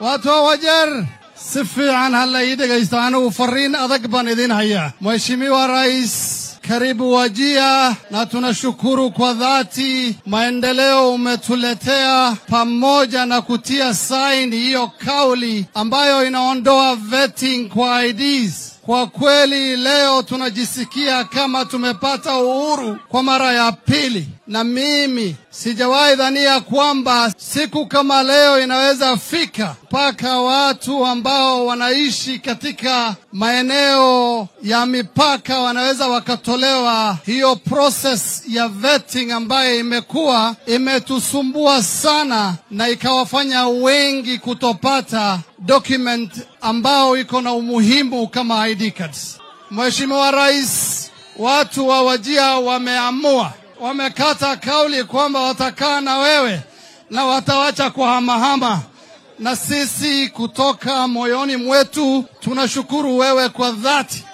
Watu Wajir si fiican hala ii dhagaysto anigu fariin adag baan idin hayaa. Mheshimiwa Rais, karibu Wajir na tunashukuru kwa dhati maendeleo umetuletea pamoja na kutia saini hiyo kauli ambayo inaondoa vetting kwa IDs. Kwa kweli leo tunajisikia kama tumepata uhuru kwa mara ya pili, na mimi sijawahi dhania kwamba siku kama leo inaweza fika mpaka watu ambao wanaishi katika maeneo ya mipaka wanaweza wakatolewa hiyo process ya vetting ambayo imekuwa imetusumbua sana na ikawafanya wengi kutopata document ambao iko na umuhimu kama ID cards. Mheshimiwa Rais, watu wa Wajir wameamua, wamekata kauli kwamba watakaa na wewe na watawacha kuhamahama, na sisi kutoka moyoni mwetu tunashukuru wewe kwa dhati.